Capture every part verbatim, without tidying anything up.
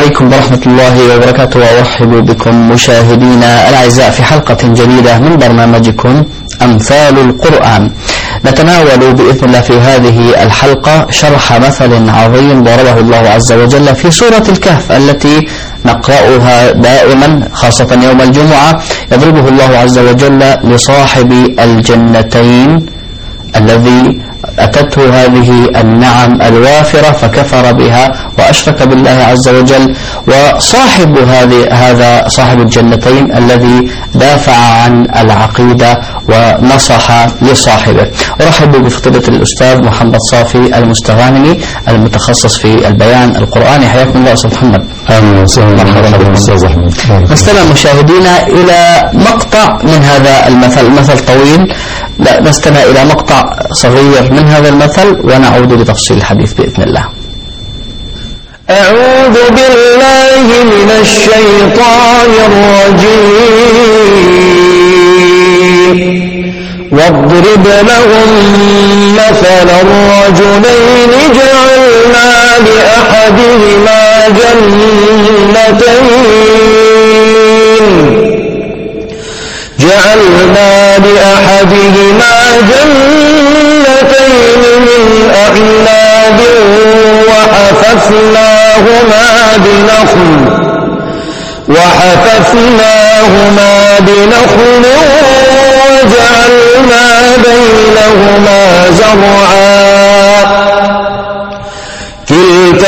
عليكم ورحمة الله وبركاته، وأرحب بكم مشاهدينا الأعزاء في حلقة جديدة من برنامجكم أمثال القرآن. نتناول بإذن الله في هذه الحلقة شرح مثل عظيم ضربه الله عز وجل في سورة الكهف التي نقرأها دائما خاصة يوم الجمعة. يضربه الله عز وجل لصاحب الجنتين الذي أتته هذه النعم الوافرة فكفر بها وأشرك بالله عز وجل، وصاحب هذه هذا صاحب الجنتين الذي دافع عن العقيدة ونصح لصاحبه. أرحب بفضيلة الأستاذ محمد صافي المستغانمي المتخصص في البيان القرآني. حياكم الله أستاذ محمد. أهلا وسهلا. مرحبا أستاذ أحمد. نستمع مشاهدينا إلى مقطع من هذا المثل، مثل طويل، لا نستمع إلى مقطع صغير من هذا المثل ونعود لتفصيل الحديث بإذن الله. أعوذ بالله من الشيطان الرجيم. واضرب لهم مثل الرجلين جعلنا لأحدهما جنتين جعلنا لأحدهما جنتين من أعناب وحففناهما بنخل وحففناهما بنخل وجعلنا بينهما زرعا. كلتا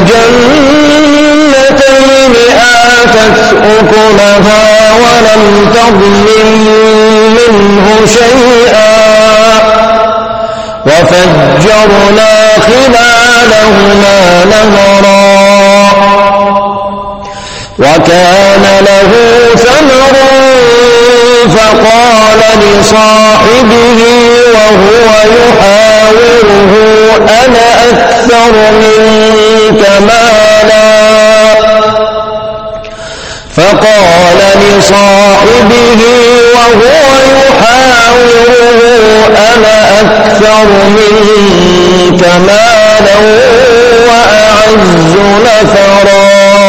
الجنتين آتت أكلها ولم تظلم منه شيئا وفجرنا خلالهما نهرا. وكان له ثمر فقال لصاحبه وهو يحاوره أنا أكثر منك مالا فقال لصاحبه وهو يحاوره أنا أكثر منك مالا وأعز نفرا.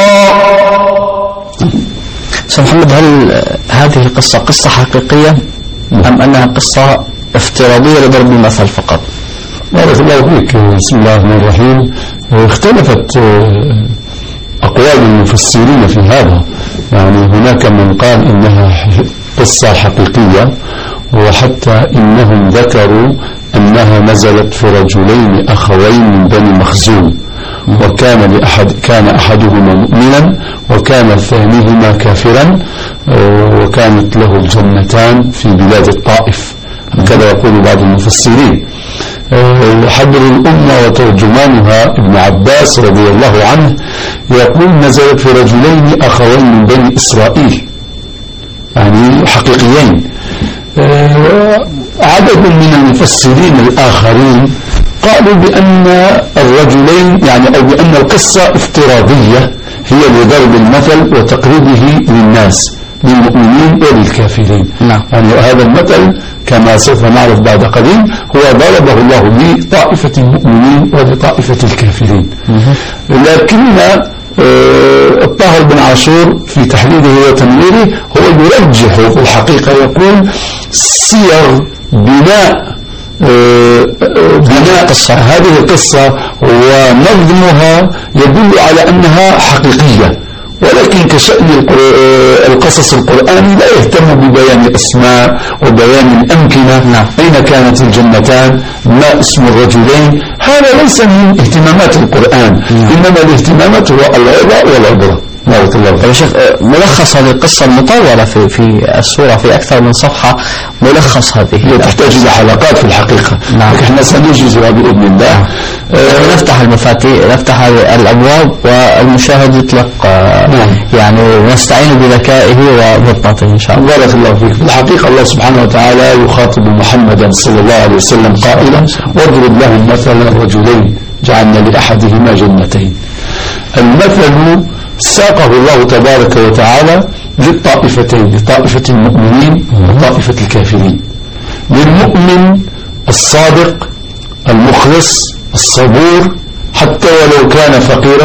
أستاذ محمد، هل هذه القصة قصة حقيقية أم أنها قصة افتراضية لضرب المثل فقط؟ بارك الله فيك. بسم الله الرحمن الرحيم. اختلفت أقوال المفسرين في هذا، يعني هناك من قال إنها قصة حقيقية، وحتى إنهم ذكروا أنها نزلت في رجلين أخوين من بني مخزوم، وكان لأحد كان أحدهما مؤمنا وكان ثانيهما كافرا، وكانت له الجنتان في بلاد الطائف، هكذا يقول بعض المفسرين. حبر الأمة وترجمانها ابن عباس رضي الله عنه يقول نزلت في رجلين أخوين من بني إسرائيل، يعني حقيقيين. عدد من المفسرين الآخرين قالوا بأن الرجلين يعني أو بأن القصة افتراضية هي لضرب المثل وتقريبه للناس للمؤمنين وللكافرين. نعم. يعني هذا المثل كما سوف نعرف بعد قليل هو ضربه الله لطائفة المؤمنين ولطائفة الكافرين. لكن الطاهر بن عاشور في تحليله وتنويره هو يرجح في الحقيقة، يقول صيغ بناء بناء هذه القصة ونظمها يدل على أنها حقيقية، ولكن كشأن القصص القرآني لا يهتم ببيان الأسماء وبيان الأمكنة. نعم. أين كانت الجنتان، ما اسم الرجلين، هذا ليس من اهتمامات القرآن. نعم. إنما الاهتمامات هو العظة والعبرة. بارك الله فيك. يا شيخ، ملخص هذه القصة المطولة في في السورة في أكثر من صفحة، ملخص هذه هي تحتاج إلى حلقات في الحقيقة. نعم. لكن احنا سننجزها بإذن الله. نعم. أه نفتح المفاتيح، نفتح الأبواب والمشاهد يطلق. نعم. يعني نستعين بذكائه وضبطته إن شاء الله. بارك الله فيك. في الحقيقة الله سبحانه وتعالى يخاطب محمدا صلى الله عليه وسلم قائلا واضرب لهم مثلا الرجلين جعلنا لأحدهما جنتين. المثل ساقه الله تبارك وتعالى للطائفتين، لطائفة المؤمنين وطائفة الكافرين. للمؤمن الصادق المخلص الصبور حتى ولو كان فقيرا،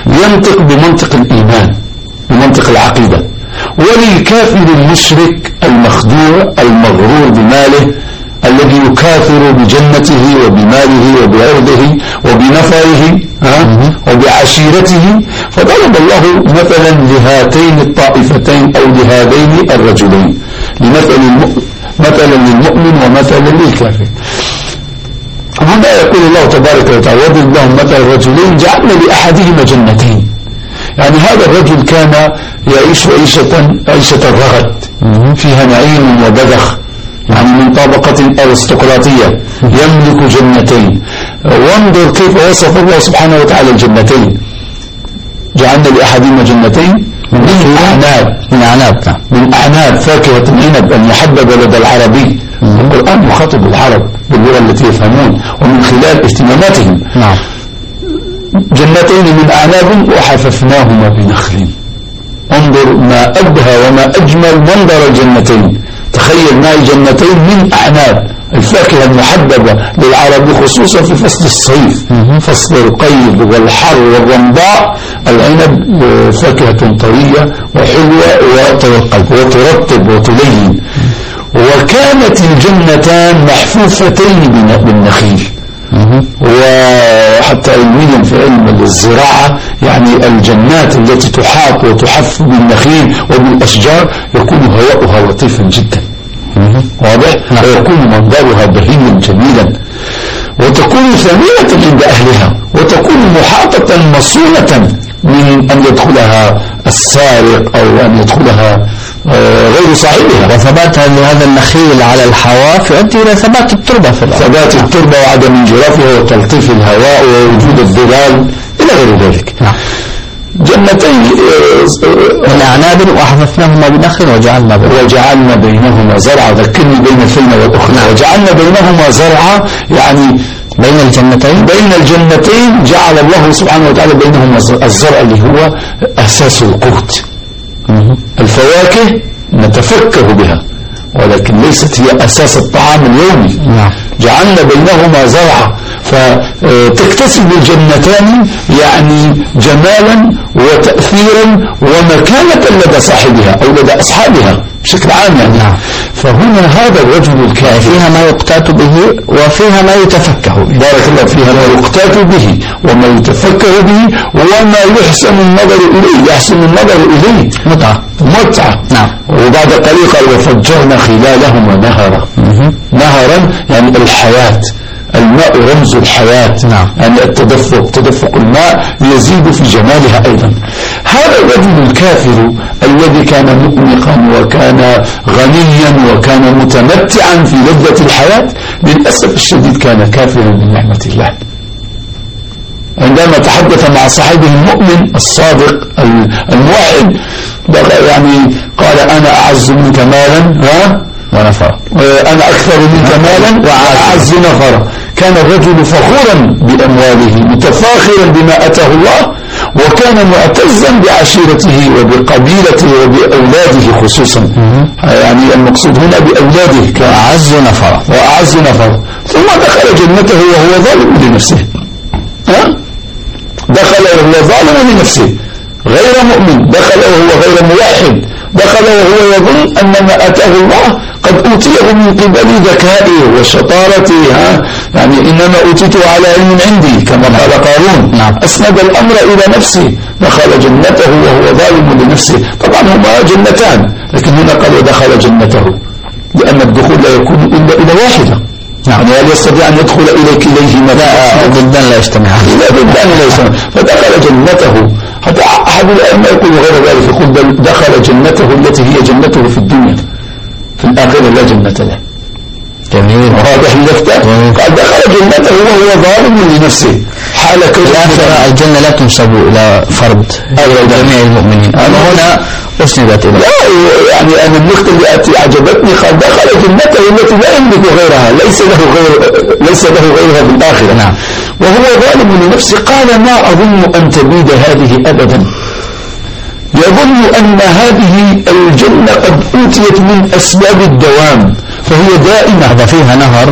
ينطق بمنطق الإيمان، بمنطق العقيدة. وللكافر المشرك المخدوع المغرور بماله الذي يكافر بجنته وبماله وبعرضه وبنفره وبعشيرته، فضرب الله مثلا لهاتين الطائفتين أو لهذين الرجلين، لمثل مثلا للمؤمن ومثلا للكافر. هنا يقول الله تبارك وتعالى وضرب لهم مثل الرجلين جعلنا لأحدهما جنتين. يعني هذا الرجل كان يعيش عيشة عيشة الرغد فيها نعيم وبذخ، يعني من طبقة أرستقراطية، يملك جنتين. وانظر كيف وصف الله سبحانه وتعالى الجنتين، جعلنا لأحدهما جنتين من أعناب من أعناب من أعناب فاكهة عنب المحببة لدى العربي. القرآن يخاطب العرب باللغة التي يفهمون ومن خلال اهتماماتهم. نعم. جنتين من أعناب وحففناهما بنخل. انظر ما أبهى وما أجمل منظر الجنتين. تخيل معي جنتين من أعناب، الفاكهة المحببة للعرب خصوصا في فصل الصيف، فصل القيد والحر والرمضاء. العنب فاكهة طرية وحلوة وترطب وتلين. وكانت الجنتان محفوفتين بالنخيل. وحتى علميا في علم الزراعة يعني الجنات التي تحاط وتحف بالنخيل وبالأشجار يكون هواؤها لطيفا جدا، واضح؟ ويكون منظرها بهيا جميلا، وتكون ثمينة عند أهلها، وتكون محاطة مصونة من أن يدخلها السارق أو أن يدخلها غير صاحبها. وثبات هذا النخيل على الحواف يؤدي إلى ثبات التربة في الأرض، ثبات التربة وعدم انجرافها وتلطيف الهواء ووجود الظلال إلى غير ذلك. نعم. جنتين من أعناب وحففناهما بنخل وجعلنا بينهما وجعلنا بينهما زرعا. ذكرني بين الفيلم والأخرى. نعم. وجعلنا بينهما زرعا يعني بين الجنتين بين الجنتين جعل الله سبحانه وتعالى بينهما الزرع اللي هو أساس القوت. الفواكه نتفكه بها ولكن ليست هي أساس الطعام اليومي. نعم. جعلنا بينهما زرعا، فتكتسب الجنتان يعني جمالا وتأثيرا ومكانة لدى صاحبها أو لدى أصحابها بشكل عام يعني. نعم. فهنا هذا الرجل الكافر فيها ما يقتات به وفيها ما يتفكه به. بارك الله. فيها ما يقتات به وما يتفكه به وما يحسن النظر إليه، يحسن النظر إليه متعة متعة. نعم. وبعد قليل قال وفجرنا خلالهما نهرا. نهرا يعني الحياة، الماء رمز الحياة. نعم. يعني التدفق، تدفق الماء يزيد في جمالها أيضا. هذا الرجل الكافر الذي كان مؤنقا وكان غنيا وكان متمتعا في لذة الحياة للأسف الشديد كان كافرا بنعمة الله. عندما تحدث مع صاحبه المؤمن الصادق الموحد يعني قال أنا أعز منك مالا ها ونفرا، أنا أكثر منك مالا وأعز نفرا. كان الرجل فخورا بأمواله متفاخرا بما أتاه الله، وكان معتزا بعشيرته وبقبيلته وبأولاده خصوصا. يعني المقصود هنا بأولاده كأعز نفرا وأعز نفرا. ثم دخل جنته وهو ظالم لنفسه. ها؟ دخل وهو ظالم لنفسه غير مؤمن، دخل وهو غير موحد، دخل وهو يظن أن ما أتاه الله قد أوتيه من قبل ذكائه وشطارته. ها يعني إنما أوتيته على علم عندي كما قال قارون. نعم. أسند الأمر إلى نفسه، دخل جنته وهو ظالم لنفسه. طبعا هما جنتان لكن هنا قال ودخل جنته لأن الدخول لا يكون إلا إلى واحدة. نعم. يعني هل يستطيع أن يدخل إلى كليهما؟ لا، ضدان لا يجتمعان. لا ضدان لا يجتمعان. فدخل جنته. حتى أحد الأئمة يقول غير ذلك، يقول دخل جنته التي هي جنته في الدنيا، في الآخرة لا جنة له. جميل. واضح اللفتة. قال دخل جنته وهو ظالم لنفسه حال كون الآخرة الجنة لا تنسب إلى فرد جميع المؤمنين، أما هنا أسندت إلى. لا يعني أنا النقطة التي أعجبتني قال دخل جنته التي لا يملك غيرها، ليس له غير ليس له غيرها في الآخرة. نعم. وهو ظالم لنفسه. قال ما أظن أن تبيد هذه أبدا. يظن أن هذه الجنة قد أوتيت من أسباب الدوام فهي دائمة. هذا فيها نهر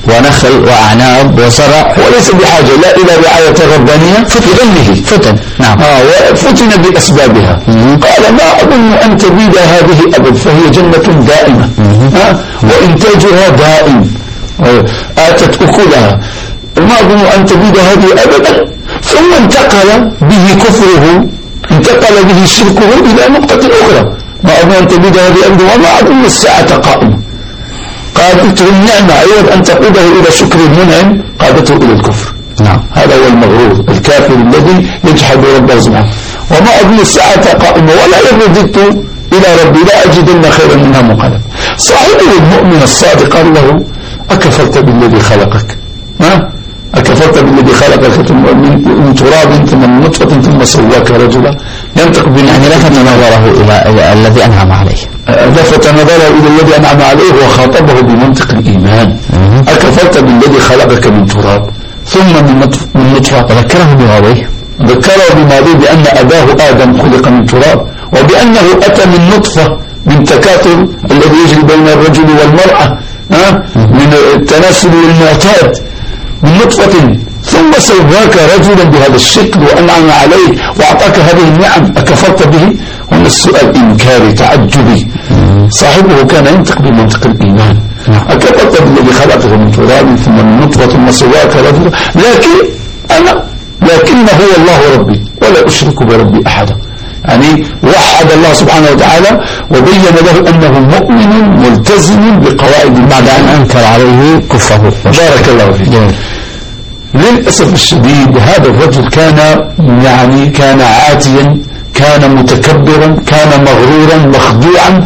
ونخل وأعناب وزرع، وليس بحاجة لا إلى رعاية ربانية لظنه فتن. نعم. آه وفتن بأسبابها. قال ما أظن أن تبيد هذه أبد، فهي جنة دائمة آه وإنتاجها دائم، آتت أكلها، ما أظن أن تبيد هذه أبدا. ثم انتقل به كفره، انتقل به شركه إلى نقطة أخرى، ما أظن أن تبيد هذه أبدا وما أظن الساعة قائمة. قادته النعمة أيضا أن تقوده إلى شكر المنعم، قادته إلى الكفر. نعم. هذا هو المغرور الكافر الذي يجحد ربه سبحانه. وما أظن الساعة قائمة ولا يرددت إلى ربي لا أجدن خيرا منها منقلب. صاحبه المؤمن الصادق قال له أكفرت بالذي خلقك؟ ها؟ أكفرت بالذي خلقك من تراب ثم من نطفة ثم سواك رجلا؟ ينطق بنا، يعني لفت نظره إلى الذي أنعم عليه، لفت نظره إلى الذي أنعم عليه وخاطبه بمنطق الإيمان. أكفرت بالذي خلقك من تراب ثم من نطفة؟ ذكره بماضيه، ذكره بماضيه بأن أباه آدم خلق من تراب، وبأنه أتى من نطفة من تكاثر الذي يجري بين الرجل والمرأة من التناسل المعتاد من نطفة، ثم سواك رجلا بهذا الشكل وأنعم عليك وأعطاك هذه النعم، أكفرت به؟ هنا السؤال إنكاري تعجبي. صاحبه كان ينطق بمنطق الإيمان. أكفرت بالذي خلقه من تراب ثم من نطفة ثم سواك رجلا، لكن أنا لكن هو الله ربي ولا أشرك بربي أحدا. يعني وحد الله سبحانه وتعالى وبين له أنه مؤمن ملتزم بقواعد بعد أن أنكر عليه كفره. بارك الله فيك. للأسف الشديد هذا الرجل كان يعني كان عاتيا، كان متكبرا، كان مغرورا مخدوعا،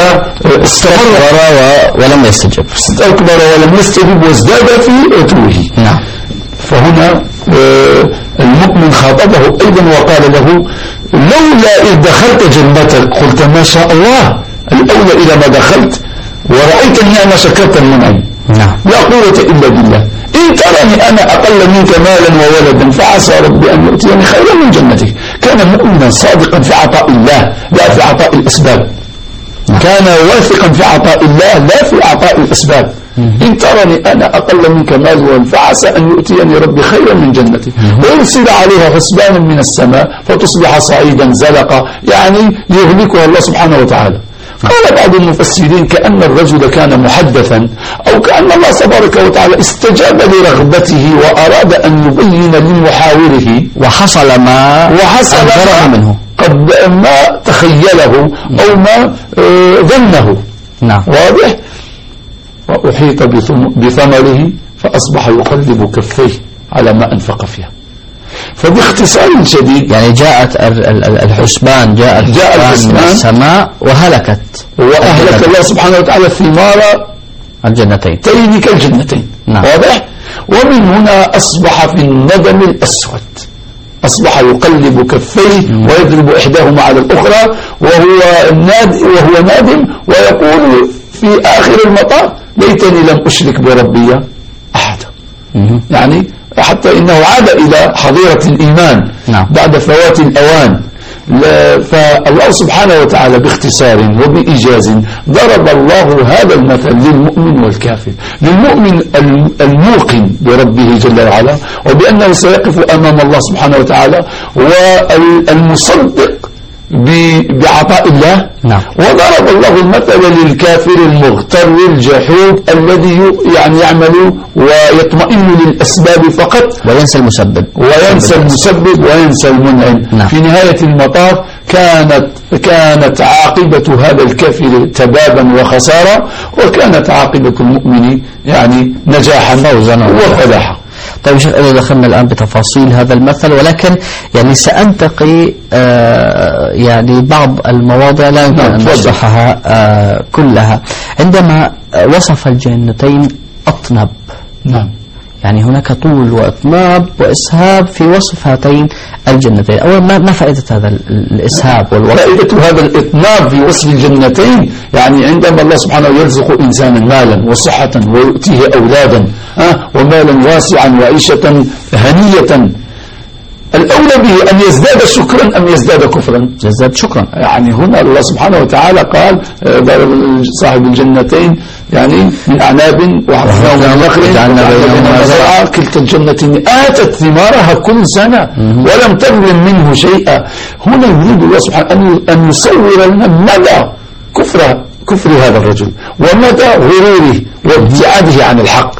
فاستمر ولم يستجب استكبر ولم يستجب وازداد في عتوه. نعم. فهنا المؤمن خاطبه أيضا وقال له لولا إذ دخلت جنتك قلت ما شاء الله، الأولى إذا ما دخلت ورأيت النعمة شكرت المنعم. نعم. لا قوة إلا بالله. إن ترني أنا أقل منك مالا وولدا فعسى ربي أن يؤتيني خيرا من جنتك. كان مؤمنا صادقا في عطاء الله لا في عطاء الأسباب. كان واثقا في عطاء الله لا في عطاء الأسباب. إن ترني أنا أقل منك مالا فعسى أن يؤتيني ربي خيرا من جنتي ويرسل عليها حسبانا من السماء فتصبح صعيدا زلقا، يعني يهلكها الله سبحانه وتعالى. قال بعض المفسرين كأن الرجل كان محدثا، أو كأن الله تبارك وتعالى استجاب لرغبته وأراد أن يبين لمحاوره وحصل ما وحصل ما منه قد ما تخيله أو ما آه ظنه. نعم. واضح. وأحيط بثمره فأصبح يقلب كفيه على ما أنفق فيها. فباختصار شديد يعني جاءت الحسبان جاءت جاء الحسبان من السماء وهلكت وأهلك الله سبحانه وتعالى ثمار الجنتين تين كالجنتين. نعم. واضح. ومن هنا أصبح في الندم الأسود، أصبح يقلب كفيه ويضرب إحداهما على الأخرى وهو ناد وهو نادم ويقول في آخر المطاف ليتني لم أشرك بربي أحدا. يعني حتى إنه عاد إلى حظيرة الإيمان. نعم. بعد فوات الأوان. فالله سبحانه وتعالى باختصار وبإيجاز ضرب الله هذا المثل للمؤمن والكافر. للمؤمن الموقن بربه جل وعلا وبأنه سيقف أمام الله سبحانه وتعالى، والمصدق بعطاء الله. نعم. وضرب الله المثل للكافر المغتر الجحود الذي يعني يعمل ويطمئن للأسباب فقط وينسى المسبب وينسى المسبب وينسى المنعم. نعم. في نهاية المطاف كانت كانت عاقبة هذا الكافر تبابا وخسارة، وكانت عاقبة المؤمن يعني نجاحا وفلاحا. طيب شيخ، إذا دخلنا الآن بتفاصيل هذا المثل، ولكن يعني سأنتقي آه يعني بعض المواضع لا يمكن أن نشرحها آه كلها. عندما وصف الجنتين أطنب. نعم. يعني هناك طول وإطناب وإسهاب في وصف هاتين الجنتين. أولا ما فائدة هذا الإسهاب والوصف؟ فائدة هذا الإطناب في وصف الجنتين يعني عندما الله سبحانه يرزق إنسانا مالا وصحة ويؤتيه أولادا أه ومالا واسعا وعيشة هنية، الأولى به أن يزداد شكرا أم يزداد كفرا؟ يزداد شكرا. يعني هنا الله سبحانه وتعالى قال صاحب الجنتين يعني من أعناب وحفظناهم من نخل وجعلنا بينهما زرعا كلتا الجنتين آتت ثمارها كل سنة ولم تظلم منه شيئا. هنا يريد الله سبحانه أن يصور لنا مدى كفر كفر هذا الرجل ومدى غروره وابتعاده عن الحق.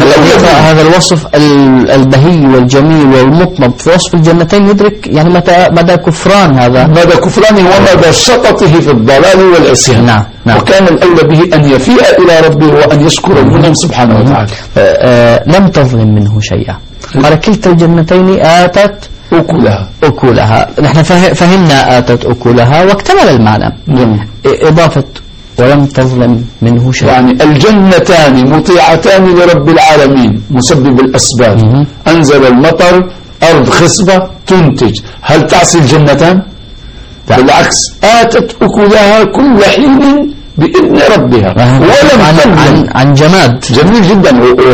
هذا الوصف البهي والجميل والمطلب في وصف الجنتين يدرك يعني متى مدى كفران هذا، مدى كفرانه ومدى شططه في الضلال والعصيان. نعم. نعم. وكان الأولى به أن يفيء إلى ربه وأن يشكر المنعم سبحانه وتعالى. آه لم تظلم منه شيئا. قال كلتا الجنتين آتت أكلها أكلها. نحن فهمنا آتت أكلها واكتمل المعنى. جميل. إضافة ولم تظلم منه شيء، يعني الجنتان مطيعتان لرب العالمين مسبب الأسباب. مم. أنزل المطر، أرض خصبة تنتج، هل تعصي الجنتان؟ لا. بالعكس آتت أكلها كل حين بإذن ربها ولم عن, عن, عن جماد. جميل جدا.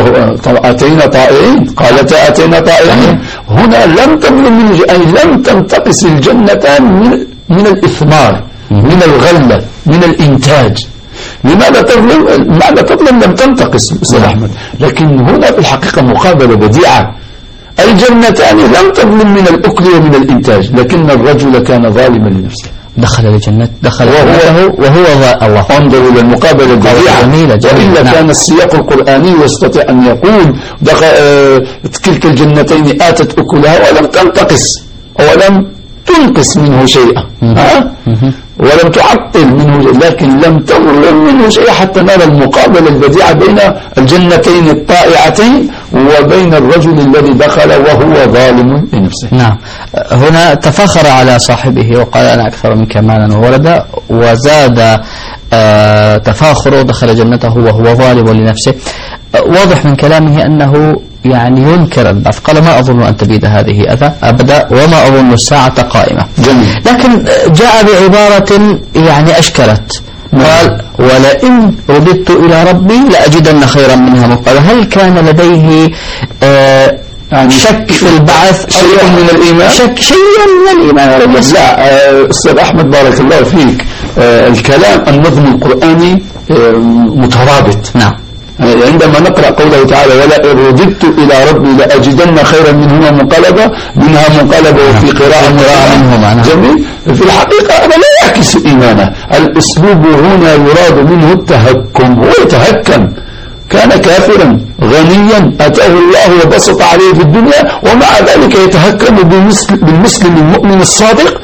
أتينا طائعين، قالتا أتينا طائعين. هنا لم تظلم منه أي لم تنتقص الجنتان من, من الإثمار، من الغلة، من الإنتاج. لماذا تظلم؟ معنى تظلم لم تنتقص أستاذ أحمد، لكن هنا في الحقيقة مقابلة بديعة. الجنتان لم تظلم من الأكل ومن الإنتاج، لكن الرجل كان ظالما لنفسه. دخل الجنة دخل وهو وهو الله. انظروا إلى المقابلة البديعة. وإلا نعم. كان السياق القرآني يستطيع أن يقول دخل آه تلك الجنتين آتت أكلها ولم تنتقص ولم تنقص منه شيئا، ها؟ ولم تعطل منه، لكن لم تظلم منه شيئا حتى نرى المقابلة البديعة بين الجنتين الطائعتين وبين الرجل الذي دخل وهو ظالم لنفسه. نعم. هنا تفاخر على صاحبه وقال أنا أكثر منك مالا وولدا، وزاد آه تفاخره دخل جنته وهو ظالم لنفسه. آه واضح من كلامه أنه يعني ينكر البعث. قال ما أظن أن تبيد هذه أذى أبدا وما أظن الساعة قائمة. جميل. لكن جاء بعبارة يعني أشكلت، قال ولئن رددت إلى ربي لأجدن خيرا منها منقلبا. هل كان لديه آه يعني شك في البعث؟ شيء من الإيمان؟ شك شيء من الإيمان. لا آه أستاذ أحمد بارك الله فيك، آه الكلام النظم القرآني آه مترابط. نعم. عندما نقرأ قوله تعالى ولئن رددت إلى ربي لأجدن خيرا منهما منقلبا، منها منقلبا وفي قراءة منهما. جميل. في الحقيقة أنا لا يعكس إيمانه. الأسلوب هنا يراد منه التهكم، هو يتهكم. كان كافرا غنيا أتاه الله وبسط عليه في الدنيا، ومع ذلك يتهكم بالمسلم المؤمن الصادق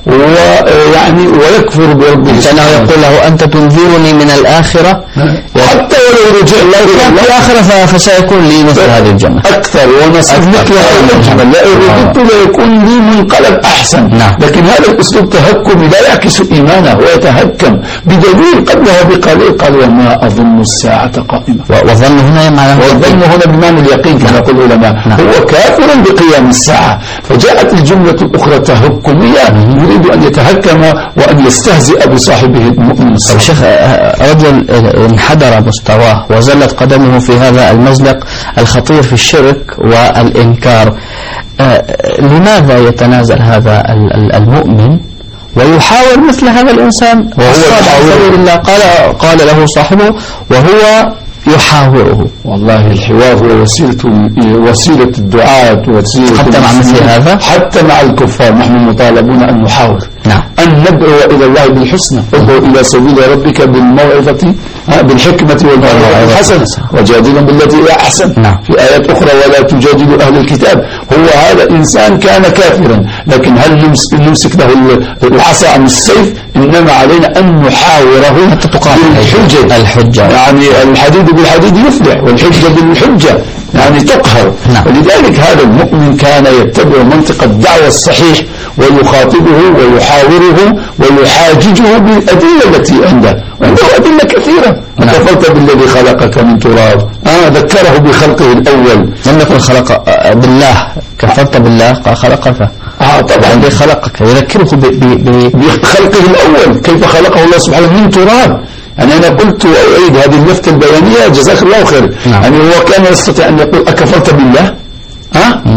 ويعني ويكفر بربه. لأنه يقول له أنت تنذرني من الآخرة حتى ولو رجع الله إلى الآخرة فسيكون لي مثل هذه الجنة أكثر ونصيب مثلها أجمل. لا رددت ليكون لي منقلب أحسن. نعم. لكن هذا الأسلوب تهكم لا يعكس إيمانه ويتهكم، بدليل قبلها بقليل قال وما أظن الساعة قائمة. والظن هنا معناه والظن هنا بمعنى اليقين كما يقول العلماء. هو كافر بقيام الساعة. فجاءت الجملة الأخرى تهكمية، يريد أن يتهكم وأن يستهزئ بصاحبه المؤمن الصالح. الشيخ رجل انحدر مستواه وزلت قدمه في هذا المزلق الخطير في الشرك والإنكار. لماذا يتنازل هذا المؤمن ويحاول مثل هذا الإنسان وهو يحاول الله؟ قال قال له صاحبه وهو يحاوره. والله الحوار هو وسيلة وسيلة الدعاء وسيلة حتى مع مثل هذا، حتى مع الكفار نحن مطالبون أن نحاور. نعم. أن ندعو إلى الله بالحسنى، ادعو إلى سبيل ربك بالموعظة بالحكمة والموعظة الحسنة وجادلهم بالتي هي أحسن. نعم. في آيات أخرى ولا تجادلوا أهل الكتاب. هو هذا إنسان كان كافرا، لكن هل نمسك له العصا عن السيف؟ إنما علينا أن نحاوره حتى تقام الحجة. الحجة يعني الحديد بالحديد يفلح والحجة بالحجة يعني تقهر. نعم. ولذلك هذا المؤمن كان يتبع منطق الدعوة الصحيح ويخاطبه ويحاوره ويحاججه بالأدلة التي عنده، وعنده أدلة كثيرة. نعم. كفرت بالذي خلقك من تراب، آه ذكره بخلقه الأول. لم يكن خلق بالله، كفرت بالله قال خلقك. آه طبعا الذي خلقك يذكره بخلقه الأول، كيف خلقه الله سبحانه من تراب. يعني أنا قلت وأعيد هذه اللفتة البيانية جزاك الله خير. نعم. يعني هو كان يستطيع أن يقول أكفرت بالله؟ ها؟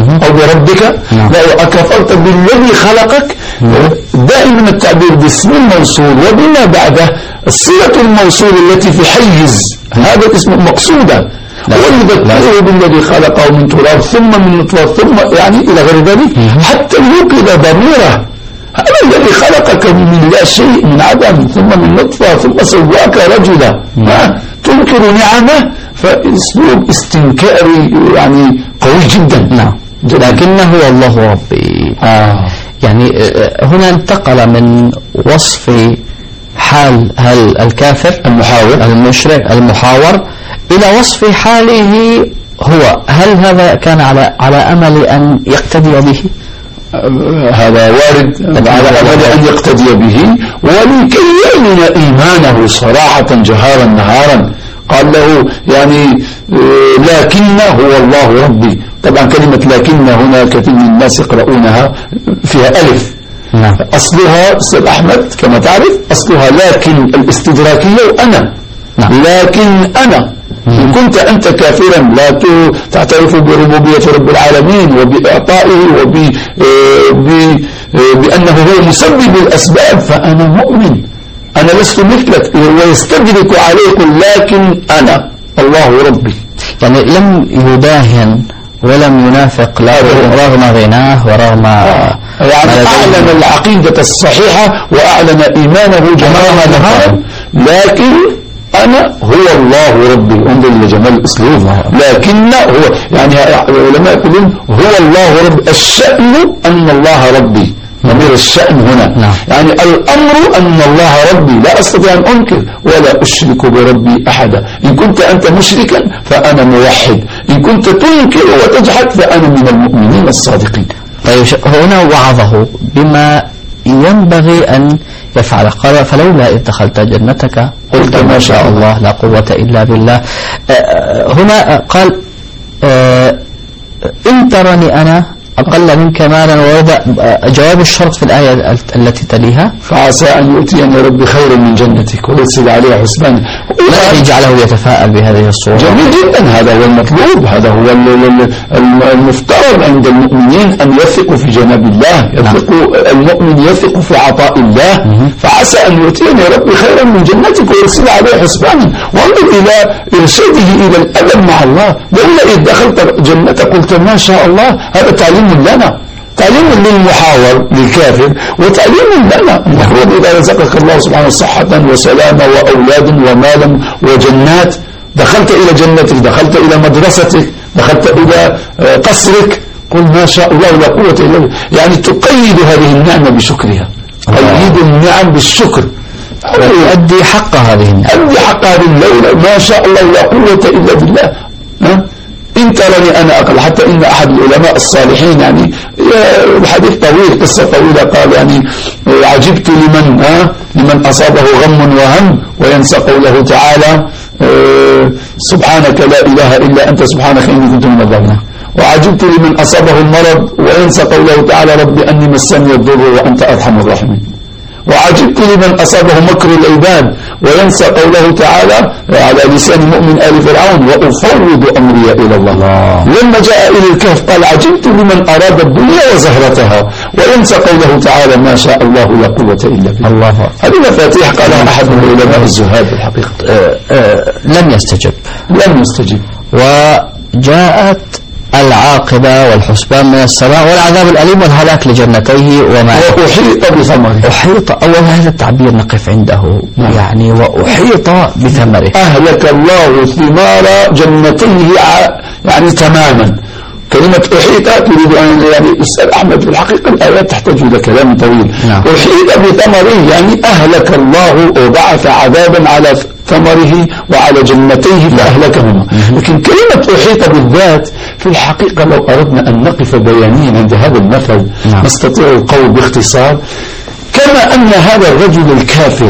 أو بربك لا أكفرت بالذي خلقك. دائما التعبير باسم الموصول وبما بعده الصلة الموصول التي في حيز هذا الاسم مقصودة، ويذكره بالذي خلقه من تراب ثم من نطفة ثم يعني إلى غير ذلك حتى يوقظ ضميره. هذا الذي خلقك من لا شيء من عدم ثم من نطفة ثم سواك رجلا تنكر نعمه، فاسلوب استنكاري يعني قوي جدا. نعم، لكنه هو الله ربي. آه. يعني هنا انتقل من وصف حال هل الكافر المحاور المشرك المحاور إلى وصف حاله هو. هل هذا كان على على أمل أن يقتدي به؟ هذا وارد على أمل أن يقتدي به، ولكي يعلن إيمانه صراحة جهارا نهارا قال له يعني لكن هو الله ربي. طبعا كلمة لكن هنا كثير من الناس يقرؤونها فيها ألف. نعم. أصلها أستاذ أحمد كما تعرف أصلها لكن الاستدراكية وأنا. نعم. لكن أنا إن كنت أنت كافرا لا تعترف بربوبية رب العالمين وبإعطائه وبأنه هو مسبب الأسباب فأنا مؤمن، أنا لست مثلك. ويستدرك عليك لكن أنا الله ربي. يعني لم يداهن ولم ينافق لا رغم غناه ورغم آه. يعني أعلن العقيدة الصحيحة وأعلن إيمانه جماعة نهارا، لكن أنا هو الله ربي. انظر لجمال الأسلوب. لكن هو يعني العلماء يقولون هو الله ربي، الشأن أن الله ربي، ضمير الشأن هنا. نعم. يعني الأمر أن الله ربي، لا أستطيع أن أنكر ولا أشرك بربي أحدا. إن كنت أنت مشركا فأنا موحد، إن كنت تنكر وتجحد فأنا من المؤمنين الصادقين. طيب هنا وعظه بما ينبغي أن يفعل. قال فلولا إذ دخلت جنتك قلت ما شاء الله لا قوة إلا بالله. هنا قال إن ترني أنا أقل منك مالا ووضع جواب الشرط في الآية التي تليها فعسى أن يؤتيني ربي خيرا من جنتك ويرسل عليها حسبانا. لا يجعله يتفاءل بهذه الصورة. جميل جدا، هذا هو المطلوب، هذا هو المفترض عند المؤمنين أن يثقوا في جناب الله، يثقوا المؤمن يثق في عطاء الله. فعسى أن يؤتيني ربي خيرا من جنتك ويرسل عليها حسبانا. وانظر إلى إرشاده إلى الأدب مع الله. لولا إذ دخلت جنتك قلت ما شاء الله، هذا تعليم لنا، تعليم للمحاور للكافر وتعليم لنا. المفروض إذا رزقك الله سبحانه صحة وسلامة وأولاد ومالا وجنات، دخلت إلى جنتك، دخلت إلى مدرستك، دخلت إلى قصرك، قل ما شاء الله لا قوة إلا بالله. يعني تقيد هذه النعمة بشكرها، تقيد النعم بالشكر، أدي حق هذه النعمة، أدي حق هذه الليلة ما شاء الله لا قوة إلا بالله. ها؟ إن ترني أنا أقل. حتى إن أحد العلماء الصالحين يعني الحديث طويل، قصة طويلة، قال يعني عجبت لمن آه لمن أصابه غم وهم وينسى قوله تعالى آه سبحانك لا إله إلا أنت سبحانك إني كنت من الظالمين. وعجبت لمن أصابه المرض وينسى قوله تعالى رب أني مسني الضر وأنت أرحم الراحمين. وعجبت لمن أصابه مكر العباد وينسى قوله تعالى على لسان مؤمن آل فرعون وأفوض أمري إلى الله. الله. لما جاء إلى الكهف قال عجبت لمن أراد الدنيا وزهرتها وينسى قوله تعالى ما شاء الله لا قوة إلا بالله. الله. هذه مفاتيح قالها أحد من العلماء الزهاد الحقيقة. أه أه لم يستجب لم يستجب وجاءت العاقبة والحسبان من السماء والعذاب الأليم والهلاك لجنتيه وما وأحيط بثمره. أحيط، أول هذا التعبير نقف عنده. نعم. يعني وأحيط بثمره، أهلك الله ثمار جنتيه يعني تماما. كلمة أحيط تريد أن يعني أستاذ أحمد في الحقيقة الآيات تحتاج إلى كلام طويل. نعم. أحيط بثمره يعني أهلك الله وبعث عذابا على ثمره وعلى جنتيه فأهلكهما. لكن كلمة أحيط بالذات في الحقيقة لو أردنا أن نقف بيانيا عند هذا المثل نعم. نستطيع القول باختصار كما أن هذا الرجل الكافر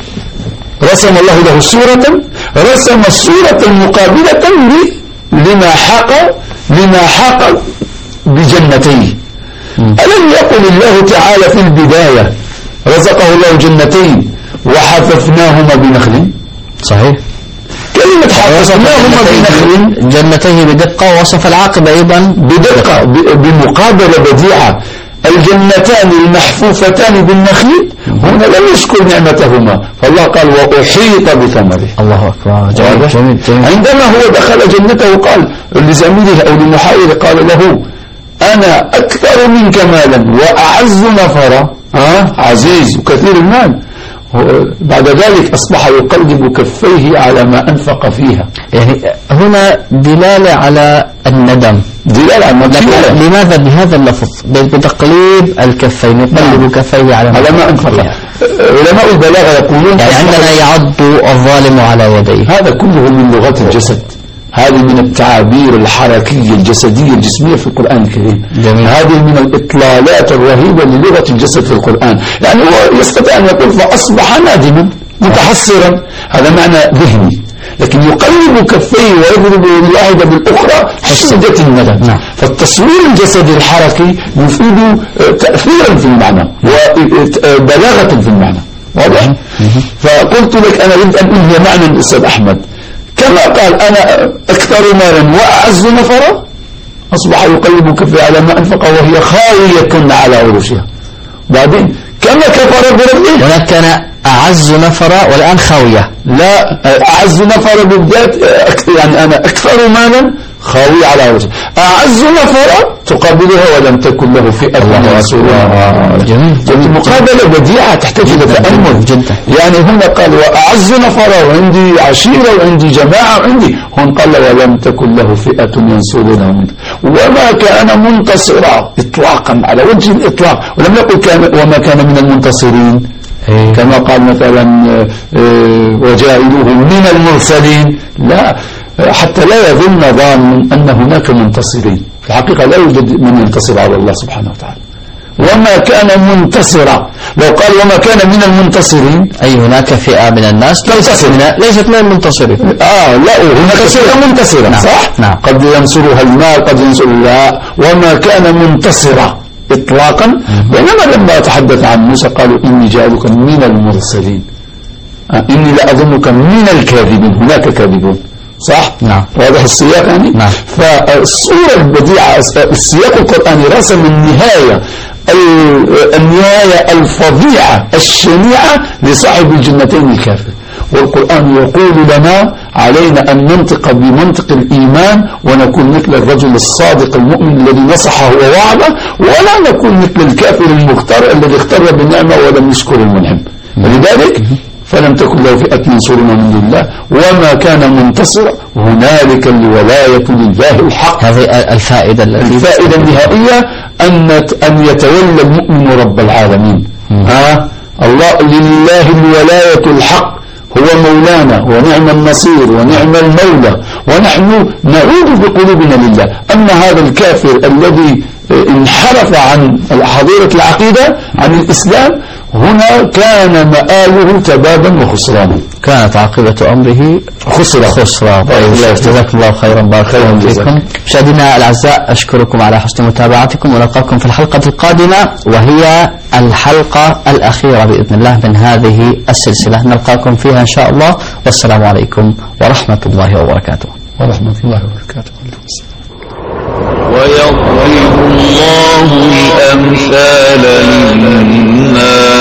رسم الله له صورة، رسم صورة مقابلة لما حق لما حق بجنتيه. ألم يقل الله تعالى في البداية رزقه الله جنتين وحففناهما بنخل؟ صحيح. كلمة نتحدث ما هم بنخل جنتيه بدقة، ووصف العاقبة أيضا بدقة بمقابلة بديعة. الجنتان المحفوفتان بالنخيل هنا لم يذكر نعمتهما، فالله قال وأحيط بثمره. الله أكبر. جميل جميل جميل. عندما هو دخل جنته قال لزميله أو لمحاوره قال له أنا أكثر منك مالا وأعز نفرا، آه عزيز وكثير المال. بعد ذلك أصبح يقلب كفيه على ما أنفق فيها. يعني هنا دلالة على الندم، دلالة على الندم. لماذا بهذا اللفظ بتقليب الكفين، يقلب كفيه على ما, على ما أنفق فيها. علماء البلاغة يقولون يعني عندنا يعض الظالم على يديه، هذا كله من لغات الجسد، هذه من التعابير الحركية الجسدية الجسمية في القرآن الكريم. جميل. هذه من الإطلالات الرهيبة للغة الجسد في القرآن. يعني هو يستطيع أن يقول فأصبح نادما متحسرا، هذا معنى ذهني، لكن يقلب كفيه ويضرب الواحدة بالأخرى شدة الندم. نعم. فالتصوير الجسدي الحركي يفيد تأثيرا في المعنى وبلاغة في المعنى. واضح؟ فقلت لك أنا أريد أن أنهي معنى الأستاذ أحمد كما قال أنا أكثر مالا وأعز نفرا، أصبح يقلب كفه على ما أنفق وهي خاوية على عروشها. بعدين كما كفر بربه، هناك كان أعز نفرا والآن خاوية. لا، أعز نفر بالذات يعني أنا أكثر مالا خاوية على عروشها، أعز نفرا تقابلها ولم تكن له فئة منصورة. جميل. المقابلة بديعة تحتاج إلى تأمل جدا. يعني هنا قال وأعز نفرا وعندي عشيرة وعندي جماعة وعندي، هون قال ولم تكن له فئة ينصرونه منه وما كان منتصرا إطلاقا على وجه الإطلاق، ولم يقل كان وما كان من المنتصرين كما قال مثلا وجائلوه من المرسلين، لا، حتى لا يظن ظان أن هناك منتصرين. في الحقيقة لا يوجد من ينتصر على الله سبحانه وتعالى. وما كان منتصرا، لو قال وما كان من المنتصرين أي هناك فئة من الناس ليست من ليست من المنتصرين. آه لا، هناك فئة منتصرة. نعم. صح؟ نعم. قد ينصرها المال قد ينصر، لا، وما كان منتصرا إطلاقا. بينما لما تحدث عن موسى قالوا إني جعلك من المرسلين، آه إني لأظنك من الكاذبين، هناك كاذبون. صح؟ نعم. واضح السياق يعني؟ نعم. فالصورة البديعة السياق القرآني رسم النهاية النهاية الفظيعة الشنيعة لصاحب الجنتين الكافر. والقرآن يقول لنا علينا أن ننطق بمنطق الإيمان ونكون مثل الرجل الصادق المؤمن الذي نصحه ووعده، ولا نكون مثل الكافر المغتر الذي اغتر بالنعمة ولم يشكر المنعم. ولذلك فلم تكن له فئة ينصرون من دون الله وما كان منتصرا هنالك الولاية لله الحق. هذه الفائدة الفائدة النهائية أن أن يتولى المؤمن رب العالمين. ها الله لله الولاية الحق، هو مولانا ونعم النصير ونعم المولى، ونحن نعود بقلوبنا لله. أما هذا الكافر الذي انحرف عن حظيرة العقيدة عن الإسلام هنا كان مآله تبابا وخسرانا، كانت عاقبة أمره خسرة خسرة. جزاكم الله خيرا، بارك الله فيكم. مشاهدينا الأعزاء أشكركم على حسن متابعتكم، ونلقاكم في الحلقة القادمة وهي الحلقة الأخيرة بإذن الله من هذه السلسلة، نلقاكم فيها إن شاء الله، والسلام عليكم ورحمة الله وبركاته. ورحمة الله وبركاته. ويضرب الله الأمثال للناس